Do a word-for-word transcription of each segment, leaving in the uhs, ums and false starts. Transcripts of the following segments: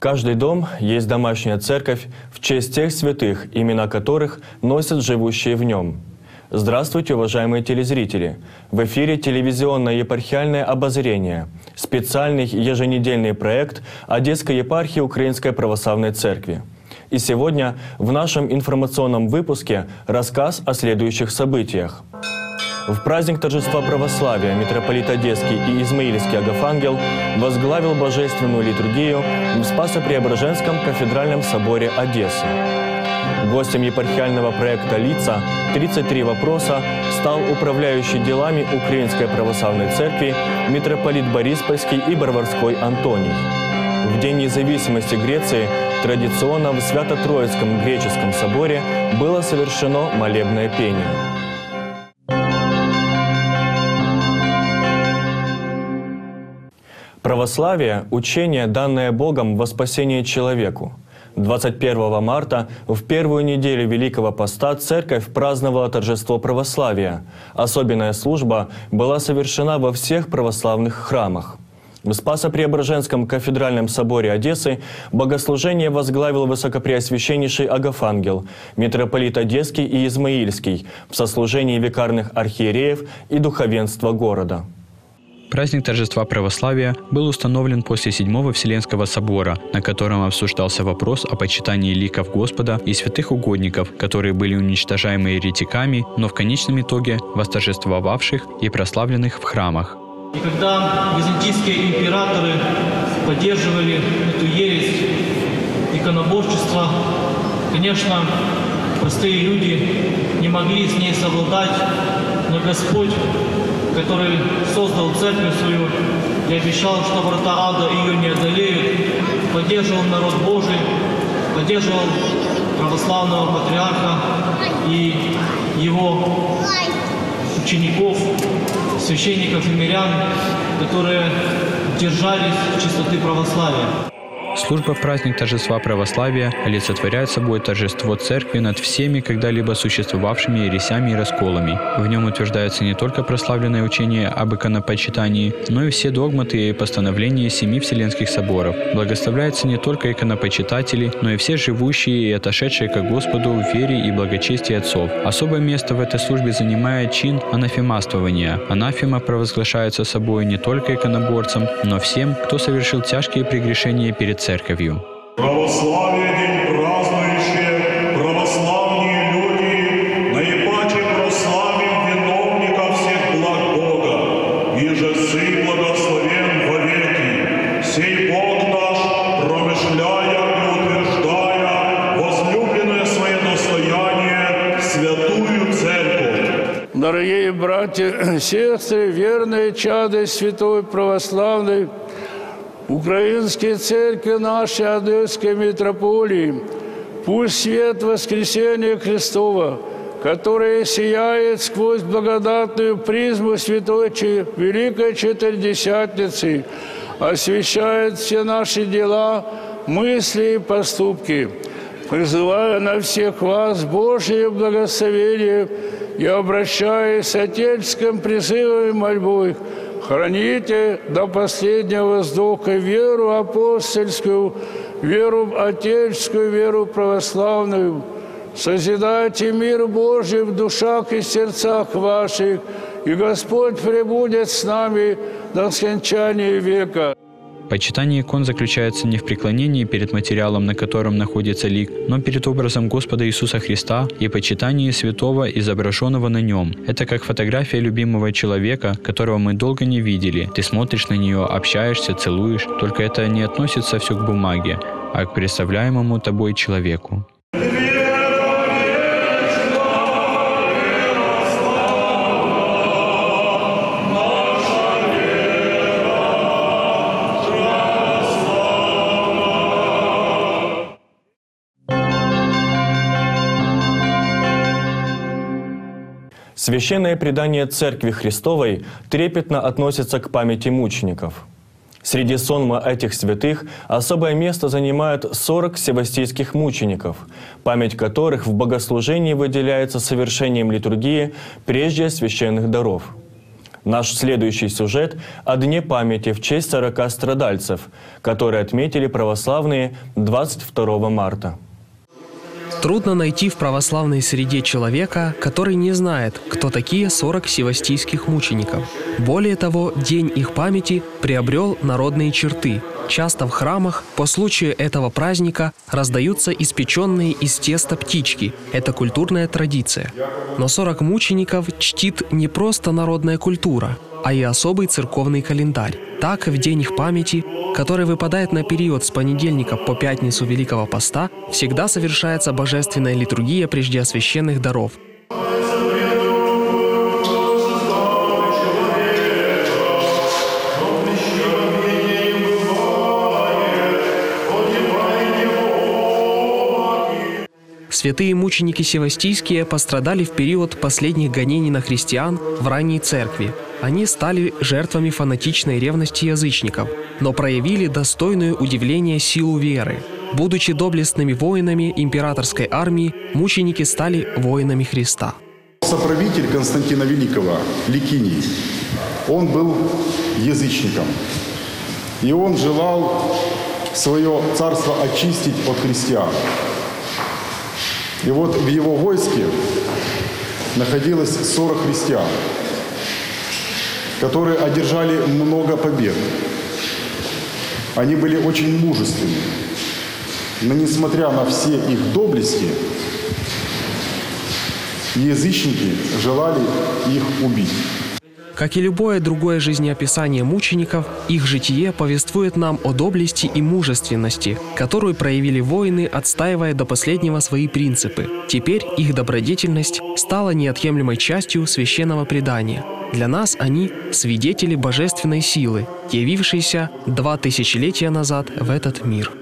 Каждый дом есть домашняя церковь в честь тех святых, имена которых носят живущие в нем. Здравствуйте, уважаемые телезрители! В эфире телевизионное епархиальное обозрение, специальный еженедельный проект Одесской епархии Украинской Православной Церкви. И сегодня в нашем информационном выпуске рассказ о следующих событиях. В праздник торжества православия митрополит Одесский и Измаильский Агафангел возглавил божественную литургию в Спасо-Преображенском кафедральном соборе Одессы. Гостем епархиального проекта «Лица. тридцать три вопроса» стал управляющий делами Украинской Православной Церкви митрополит Бориспольский и Барварской Антоний. В День независимости Греции традиционно в Свято-Троицком греческом соборе было совершено молебное пение. Православие – учение, данное Богом во спасение человеку. двадцать первого марта, в первую неделю Великого Поста, Церковь праздновала торжество православия. Особенная служба была совершена во всех православных храмах. В Спасо-Преображенском кафедральном соборе Одессы богослужение возглавил высокопреосвященнейший Агафангел, митрополит Одесский и Измаильский, в сослужении викарных архиереев и духовенства города. Праздник торжества православия был установлен после Седьмого Вселенского собора, на котором обсуждался вопрос о почитании ликов Господа и святых угодников, которые были уничтожаемы еретиками, но в конечном итоге восторжествовавших и прославленных в храмах. И когда византийские императоры поддерживали эту ересь иконоборчества, конечно, простые люди не могли с ней совладать, но Господь, который создал церковь свою и обещал, что врата ада ее не одолеют, поддерживал народ Божий, поддерживал православного патриарха и его учеников, священников и мирян, которые держались чистоты православия. Служба праздник торжества православия олицетворяет собой торжество Церкви над всеми когда-либо существовавшими ересями и расколами. В нем утверждается не только прославленное учение об иконопочитании, но и все догматы и постановления семи Вселенских соборов. Благословляются не только иконопочитатели, но и все живущие и отошедшие ко Господу в вере и благочестии отцов. Особое место в этой службе занимает чин анафемаствования. Анафема провозглашается собой не только иконоборцам, но всем, кто совершил тяжкие прегрешения перед Церковью. Православие день празднующие, православные люди, наипаче прославим виновника всех благ Бога, и же сы благословен вовеки. Сей Бог наш, промышляя и утверждая возлюбленное свое достояние, святую Церковь. Дорогие братья, сестры, верные чады святой православной Украинской Церкви нашей Одесской митрополии, пусть свет воскресения Христова, который сияет сквозь благодатную призму Святой Великой Четыредесятницы, освещает все наши дела, мысли и поступки, призывая на всех вас Божие благословение и обращаясь с отеческим призывом и мольбой: храните до последнего вздоха веру апостольскую, веру отеческую, веру православную. Созидайте мир Божий в душах и сердцах ваших, и Господь пребудет с нами до скончания века. Почитание икон заключается не в преклонении перед материалом, на котором находится лик, но перед образом Господа Иисуса Христа и почитании святого, изображенного на нем. Это как фотография любимого человека, которого мы долго не видели. Ты смотришь на нее, общаешься, целуешь, только это не относится все к бумаге, а к представляемому тобой человеку. Священное предание Церкви Христовой трепетно относится к памяти мучеников. Среди сонма этих святых особое место занимают сорок севастийских мучеников, память которых в богослужении выделяется совершением литургии прежде священных даров. Наш следующий сюжет о Дне памяти в честь сорока страдальцев, которые отметили православные двадцать второго марта. Трудно найти в православной среде человека, который не знает, кто такие сорок севастийских мучеников. Более того, день их памяти приобрел народные черты. Часто в храмах по случаю этого праздника раздаются испеченные из теста птички. Это культурная традиция. Но сорок мучеников чтит не просто народная культура, а и особый церковный календарь. Так, в день их памяти, который выпадает на период с понедельника по пятницу Великого Поста, всегда совершается божественная литургия преждеосвященных даров. Святые мученики севастийские пострадали в период последних гонений на христиан в ранней церкви. Они стали жертвами фанатичной ревности язычников, но проявили достойную удивления силу веры. Будучи доблестными воинами императорской армии, мученики стали воинами Христа. Соправитель Константина Великого, Ликиний, он был язычником. И он желал свое царство очистить от христиан. И вот в его войске находилось сорок христиан, которые одержали много побед. Они были очень мужественны. Но несмотря на все их доблести, язычники желали их убить. Как и любое другое жизнеописание мучеников, их житие повествует нам о доблести и мужественности, которую проявили воины, отстаивая до последнего свои принципы. Теперь их добродетельность стала неотъемлемой частью священного предания. Для нас они – свидетели божественной силы, явившейся два тысячелетия назад в этот мир.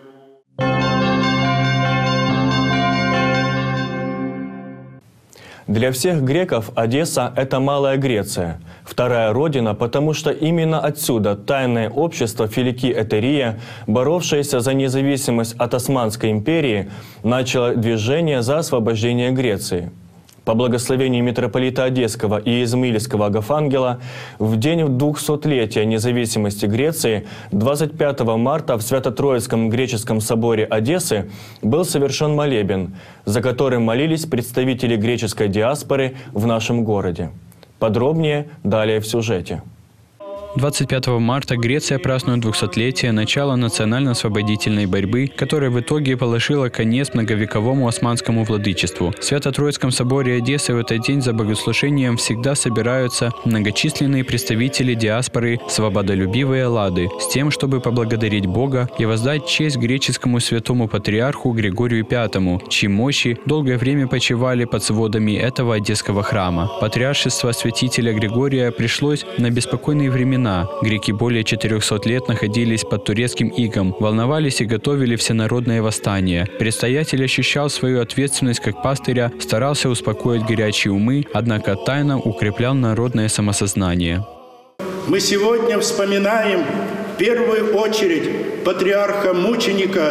Для всех греков Одесса – это Малая Греция, вторая родина, потому что именно отсюда тайное общество Филики Этерия, боровшееся за независимость от Османской империи, начало движение за освобождение Греции. По благословению митрополита Одесского и Измаильского Агафангела, в день двухсотлетия независимости Греции, двадцать пятого марта в Свято-Троицком греческом соборе Одессы был совершен молебен, за которым молились представители греческой диаспоры в нашем городе. Подробнее далее в сюжете. двадцать пятого марта Греция празднует двухсотлетие начала национально-освободительной борьбы, которая в итоге положила конец многовековому османскому владычеству. В Свято-Троицком соборе Одессы в этот день за богослужением всегда собираются многочисленные представители диаспоры свободолюбивые лады с тем, чтобы поблагодарить Бога и воздать честь греческому святому патриарху Григорию Пятому, чьи мощи долгое время почивали под сводами этого одесского храма. Патриаршество святителя Григория пришлось на беспокойные времена. Греки более четырехсот лет находились под турецким игом, волновались и готовили всенародное восстание. Предстоятель ощущал свою ответственность как пастыря, старался успокоить горячие умы, однако тайно укреплял народное самосознание. Мы сегодня вспоминаем в первую очередь патриарха-мученика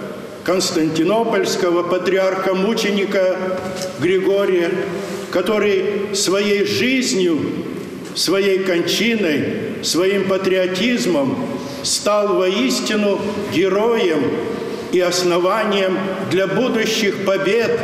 Константинопольского, патриарха-мученика Григория, который своей жизнью, своей кончиной, своим патриотизмом стал воистину героем и основанием для будущих побед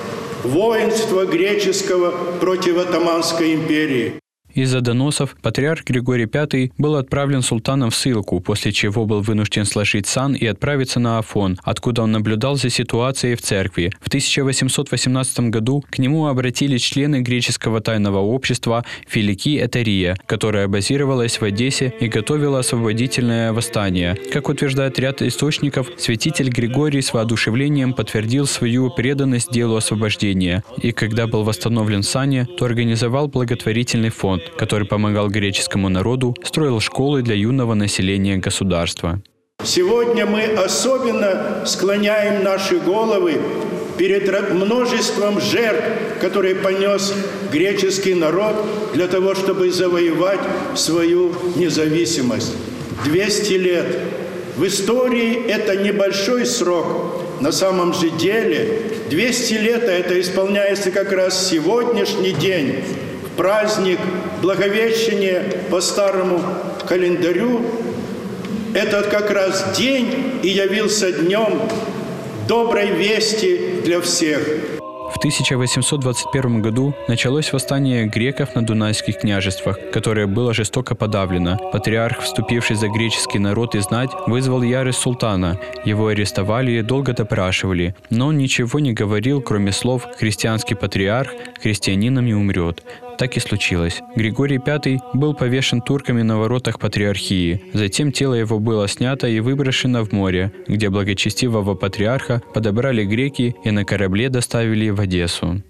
воинства греческого против Отtomанской империи. Из-за доносов патриарх Григорий Пятый был отправлен султаном в ссылку, после чего был вынужден сложить сан и отправиться на Афон, откуда он наблюдал за ситуацией в церкви. В тысяча восемьсот восемнадцатом году к нему обратились члены греческого тайного общества Филики Этерия, которая базировалась в Одессе и готовила освободительное восстание. Как утверждает ряд источников, святитель Григорий с воодушевлением подтвердил свою преданность делу освобождения, и когда был восстановлен в сане, то организовал благотворительный фонд, который помогал греческому народу, строил школы для юного населения государства. Сегодня мы особенно склоняем наши головы перед множеством жертв, которые понес греческий народ для того, чтобы завоевать свою независимость. двести лет. В истории это небольшой срок. На самом же деле двести лет это исполняется как раз сегодняшний день, праздник Благовещение по старому календарю, этот как раз день и явился днем доброй вести для всех. В тысяча восемьсот двадцать первом году началось восстание греков на Дунайских княжествах, которое было жестоко подавлено. Патриарх, вступивший за греческий народ и знать, вызвал ярость султана. Его арестовали и долго допрашивали, но он ничего не говорил, кроме слов «христианский патриарх христианином не умрет». Так и случилось. Григорий Пятый был повешен турками на воротах патриархии. Затем тело его было снято и выброшено в море, где благочестивого патриарха подобрали греки и на корабле доставили в Одессу.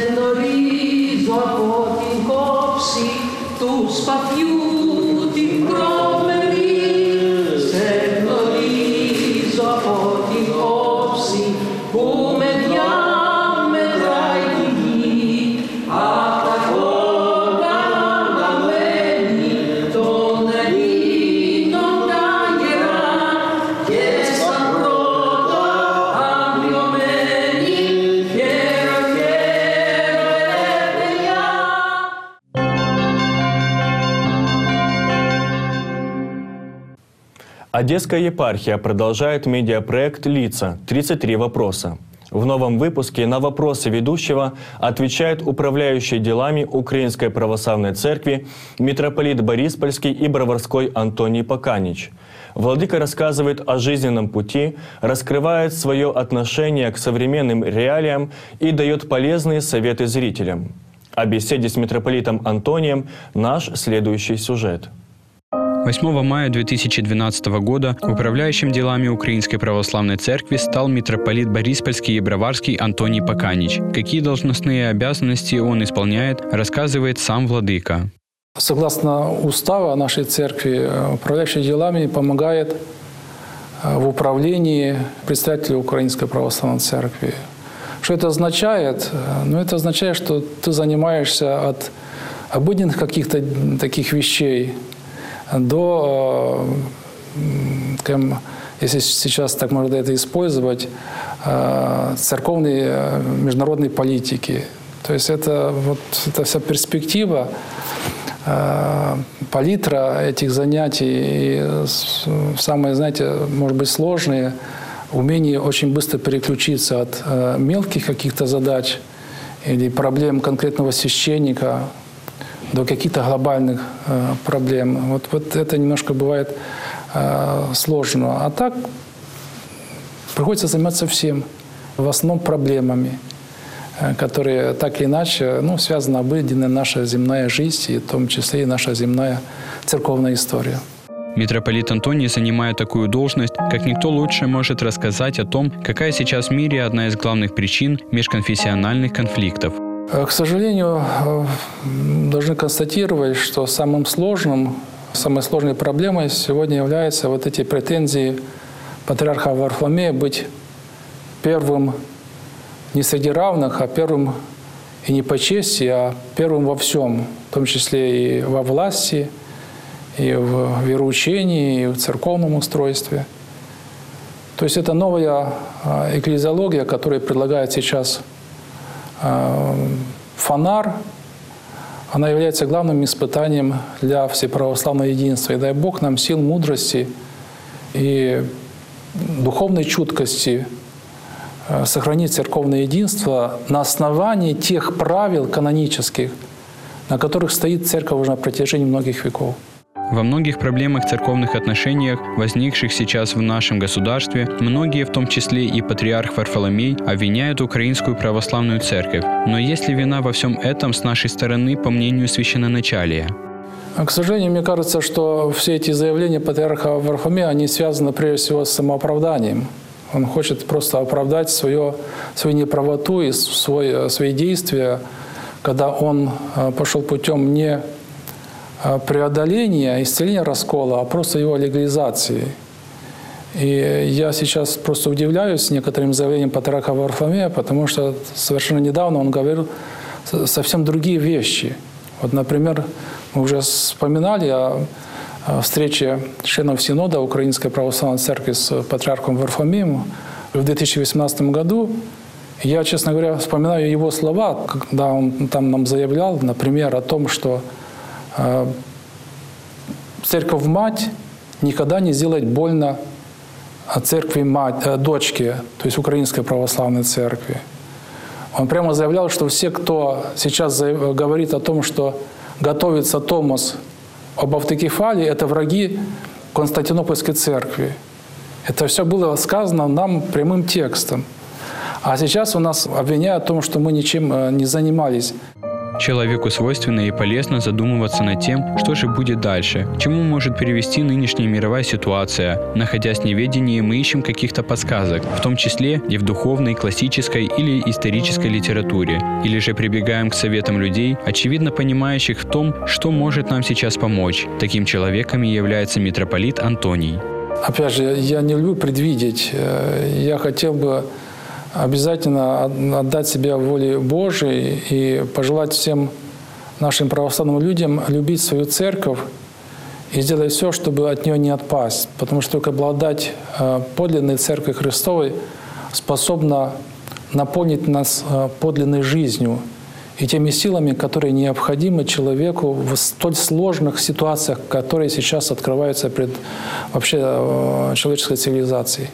Одесская епархия продолжает медиапроект «Лица. тридцать три вопроса». В новом выпуске на вопросы ведущего отвечает управляющий делами Украинской Православной Церкви митрополит Бориспольский и Броварской Антоний Поканич. Владыка рассказывает о жизненном пути, раскрывает свое отношение к современным реалиям и дает полезные советы зрителям. О беседе с митрополитом Антонием наш следующий сюжет. восьмого мая две тысячи двенадцатого года управляющим делами Украинской Православной Церкви стал митрополит Бориспольский и Броварский Антоний Поканич. Какие должностные обязанности он исполняет, рассказывает сам владыка. Согласно устава нашей церкви, управляющий делами помогает в управлении представителю Украинской Православной Церкви. Что это означает? Ну, это означает, что ты занимаешься от обыденных каких-то таких вещей до, если сейчас так можно это использовать, церковной международной политики. То есть это вот эта вся перспектива, палитра этих занятий и самое, знаете, может быть, сложное умение очень быстро переключиться от мелких каких-то задач или проблем конкретного священника до каких-то глобальных э, проблем. Вот, вот это немножко бывает э, сложно. А так приходится заниматься всем, в основном проблемами, э, которые так или иначе ну, связаны обыденная наша земная жизнь, и в том числе и наша земная церковная история. Митрополит Антоний, занимая такую должность, как никто лучше может рассказать о том, какая сейчас в мире одна из главных причин межконфессиональных конфликтов. К сожалению, должны констатировать, что самым сложным, самой сложной проблемой сегодня являются вот эти претензии патриарха Варфоломея быть первым не среди равных, а первым и не по чести, а первым во всем, в том числе и во власти, и в вероучении, и в церковном устройстве. То есть это новая экклезиология, которую предлагает сейчас Фонар, она является главным испытанием для всеправославного единства. И дай Бог нам сил, мудрости и духовной чуткости сохранить церковное единство на основании тех правил канонических, на которых стоит церковь уже на протяжении многих веков. Во многих проблемах церковных отношениях, возникших сейчас в нашем государстве, многие, в том числе и патриарх Варфоломей, обвиняют Украинскую Православную Церковь. Но есть ли вина во всем этом с нашей стороны, по мнению священноначалия? К сожалению, мне кажется, что все эти заявления патриарха Варфоломея, они связаны прежде всего с самооправданием. Он хочет просто оправдать свое, свою неправоту и свой, свои действия, когда он пошел путем не преодоления, исцеления раскола, а просто его легализации. И я сейчас просто удивляюсь некоторым заявлениям патриарха Варфоломея, потому что совершенно недавно он говорил совсем другие вещи. Вот, например, мы уже вспоминали о встрече членов Синода Украинской Православной Церкви с патриархом Варфоломеем в две тысячи восемнадцатом году. Я, честно говоря, вспоминаю его слова, когда он там нам заявлял, например, о том, что церковь-мать никогда не сделает больно церкви мать, дочке, то есть Украинской Православной Церкви. Он прямо заявлял, что все, кто сейчас говорит о том, что готовится Томос об автокефалии, это враги Константинопольской Церкви. Это все было сказано нам прямым текстом. А сейчас у нас обвиняют в том, что мы ничем не занимались. Человеку свойственно и полезно задумываться над тем, что же будет дальше, к чему может привести нынешняя мировая ситуация. Находясь в неведении, мы ищем каких-то подсказок, в том числе и в духовной, классической или исторической литературе, или же прибегаем к советам людей, очевидно понимающих в том, что может нам сейчас помочь. Таким человеком и является митрополит Антоний. Опять же, я не люблю предвидеть. Я хотел бы обязательно отдать себя воле Божией и пожелать всем нашим православным людям любить свою церковь и сделать все, чтобы от нее не отпасть. Потому что только благодать подлинной Церкви Христовой способна наполнить нас подлинной жизнью и теми силами, которые необходимы человеку в столь сложных ситуациях, которые сейчас открываются пред вообще человеческой цивилизацией.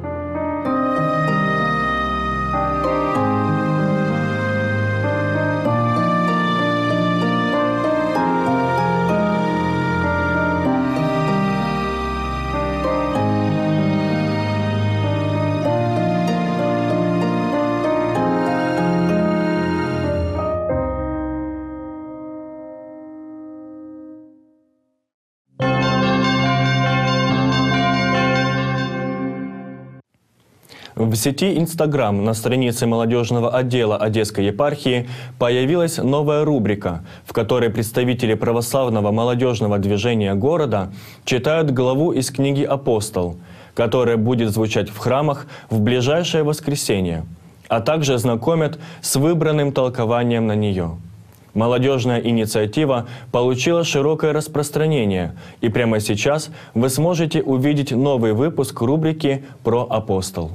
В сети Instagram на странице молодежного отдела Одесской епархии появилась новая рубрика, в которой представители православного молодежного движения города читают главу из книги «Апостол», которая будет звучать в храмах в ближайшее воскресенье, а также знакомят с выбранным толкованием на нее. Молодежная инициатива получила широкое распространение, и прямо сейчас вы сможете увидеть новый выпуск рубрики про «Апостол».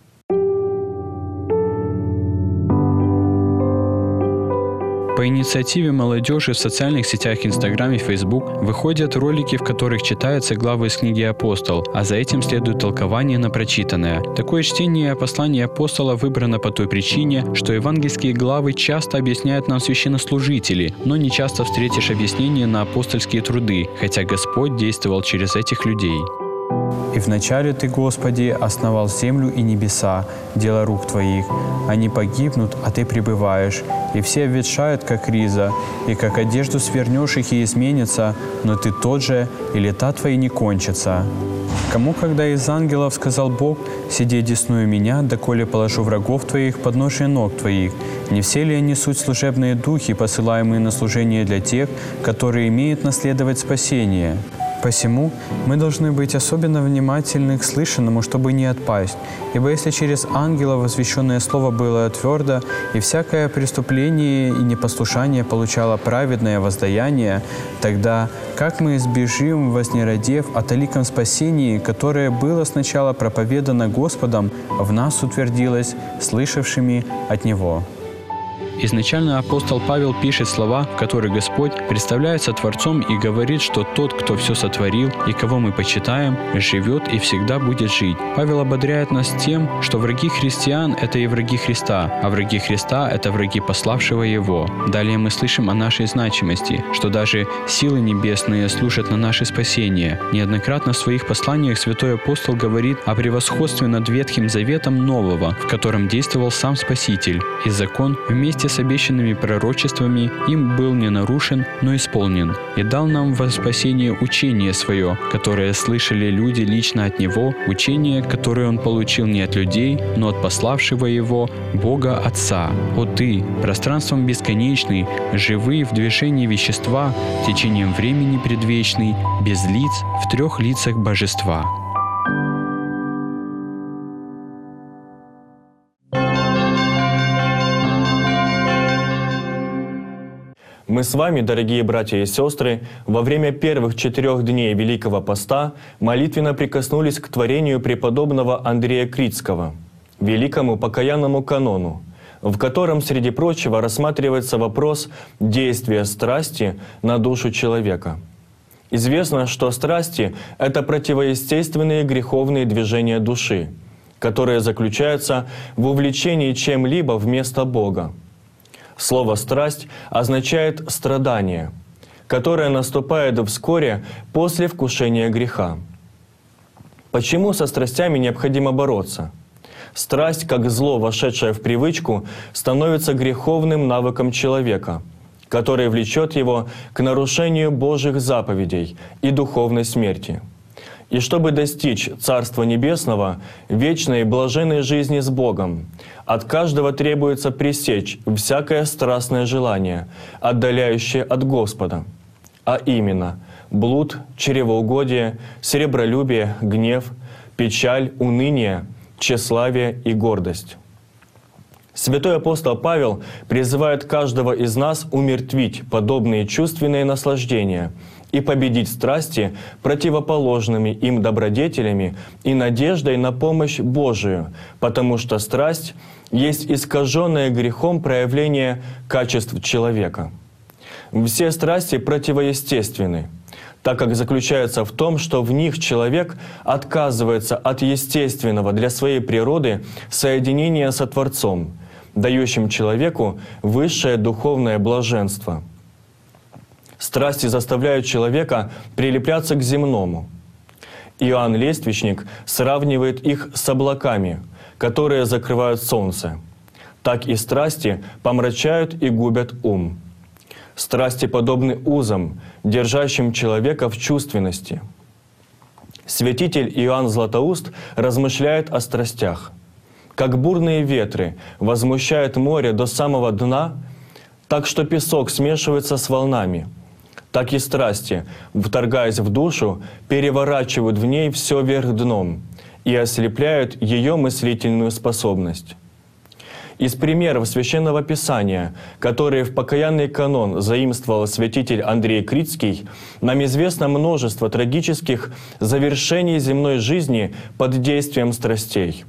По инициативе молодежи в социальных сетях Instagram и Facebook выходят ролики, в которых читаются главы из книги «Апостол», а за этим следует толкование на прочитанное. Такое чтение послания апостола выбрано по той причине, что евангельские главы часто объясняют нам священнослужители, но не часто встретишь объяснение на апостольские труды, хотя Господь действовал через этих людей. «И вначале Ты, Господи, основал землю и небеса, дело рук Твоих. Они погибнут, а Ты пребываешь, и все обветшают, как риза, и как одежду свернешь их и изменится, но Ты тот же, и лета Твои не кончатся. Кому, когда из ангелов сказал Бог, сиди одесную меня, доколе положу врагов Твоих под ножи ног Твоих, не все ли они суть служебные духи, посылаемые на служение для тех, которые имеют наследовать спасение? Посему мы должны быть особенно внимательны к слышанному, чтобы не отпасть. Ибо если через ангела возвещенное слово было твердо, и всякое преступление и непослушание получало праведное воздаяние, тогда как мы избежим, вознеродев о таликом спасении, которое было сначала проповедано Господом, в нас утвердилось слышавшими от Него? Изначально апостол Павел пишет слова, в которых Господь представляется Творцом и говорит, что тот, кто все сотворил и кого мы почитаем, живет и всегда будет жить. Павел ободряет нас тем, что враги христиан – это и враги Христа, а враги Христа – это враги пославшего Его. Далее мы слышим о нашей значимости, что даже силы небесные служат на наше спасение. Неоднократно в своих посланиях святой апостол говорит о превосходстве над Ветхим Заветом нового, в котором действовал сам Спаситель, и закон вместе с обещанными пророчествами им был не нарушен, но исполнен, и дал нам во спасение учение свое, которое слышали люди лично от Него, учение, которое Он получил не от людей, но от пославшего Его, Бога Отца. О Ты, пространством бесконечный, живый в движении вещества, течением времени предвечный, без лиц, в трех лицах Божества. Мы с вами, дорогие братья и сестры, во время первых четырех дней Великого Поста молитвенно прикоснулись к творению преподобного Андрея Критского, великому покаянному канону, в котором, среди прочего, рассматривается вопрос действия страсти на душу человека. Известно, что страсти — это противоестественные греховные движения души, которые заключаются в увлечении чем-либо вместо Бога. Слово «страсть» означает «страдание», которое наступает вскоре после вкушения греха. Почему со страстями необходимо бороться? Страсть, как зло, вошедшее в привычку, становится греховным навыком человека, который влечет его к нарушению Божьих заповедей и духовной смерти. И чтобы достичь Царства Небесного, вечной и блаженной жизни с Богом, от каждого требуется пресечь всякое страстное желание, отдаляющее от Господа, а именно блуд, чревоугодие, сребролюбие, гнев, печаль, уныние, тщеславие и гордость. Святой апостол Павел призывает каждого из нас умертвить подобные чувственные наслаждения и победить страсти противоположными им добродетелями и надеждой на помощь Божию, потому что страсть есть искаженное грехом проявление качеств человека. Все страсти противоестественны, так как заключается в том, что в них человек отказывается от естественного для своей природы соединения со Творцом, дающим человеку высшее духовное блаженство. Страсти заставляют человека прилепляться к земному. Иоанн Лествичник сравнивает их с облаками, которые закрывают солнце. Так и страсти помрачают и губят ум. Страсти подобны узам, держащим человека в чувственности. Святитель Иоанн Златоуст размышляет о страстях. Как бурные ветры возмущают море до самого дна, так что песок смешивается с волнами, так и страсти, вторгаясь в душу, переворачивают в ней все вверх дном и ослепляют ее мыслительную способность. Из примеров Священного Писания, которые в покаянный канон заимствовал святитель Андрей Критский, нам известно множество трагических завершений земной жизни под действием страстей.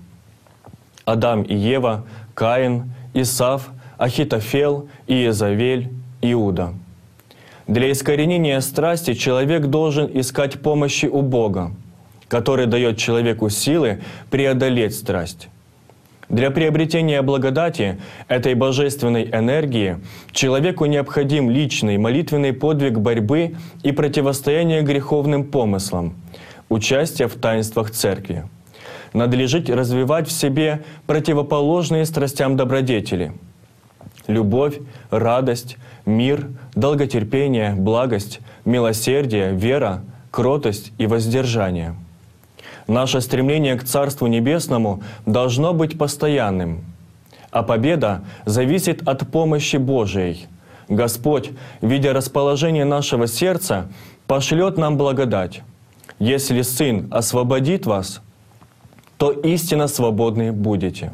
Адам и Ева, Каин, Исав, Ахитофел, Иезавель, Иуда. Для искоренения страсти человек должен искать помощи у Бога, который дает человеку силы преодолеть страсть. Для приобретения благодати, этой божественной энергии, человеку необходим личный молитвенный подвиг борьбы и противостояния греховным помыслам, участие в таинствах Церкви. Надлежит развивать в себе противоположные страстям добродетели — любовь, радость, мир, долготерпение, благость, милосердие, вера, кротость и воздержание. Наше стремление к Царству Небесному должно быть постоянным, а победа зависит от помощи Божией. Господь, видя расположение нашего сердца, пошлет нам благодать. Если Сын освободит вас, то истинно свободны будете.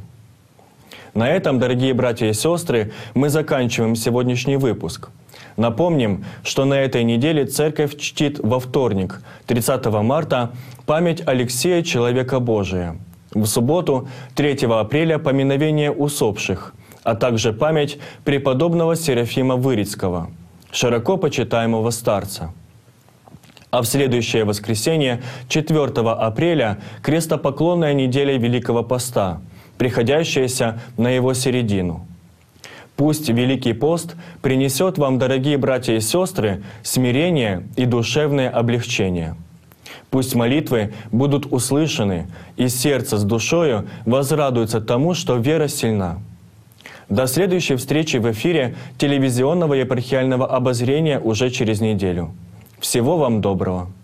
На этом, дорогие братья и сестры, мы заканчиваем сегодняшний выпуск. Напомним, что на этой неделе Церковь чтит во вторник, тридцатого марта, память Алексея Человека Божия. В субботу, третьего апреля, поминовение усопших, а также память преподобного Серафима Вырицкого, широко почитаемого старца. А в следующее воскресенье, четвертого апреля, крестопоклонная неделя Великого Поста, приходящаяся на его середину. Пусть Великий пост принесет вам, дорогие братья и сестры, смирение и душевное облегчение. Пусть молитвы будут услышаны, и сердце с душою возрадуется тому, что вера сильна. До следующей встречи в эфире телевизионного епархиального обозрения уже через неделю. Всего вам доброго!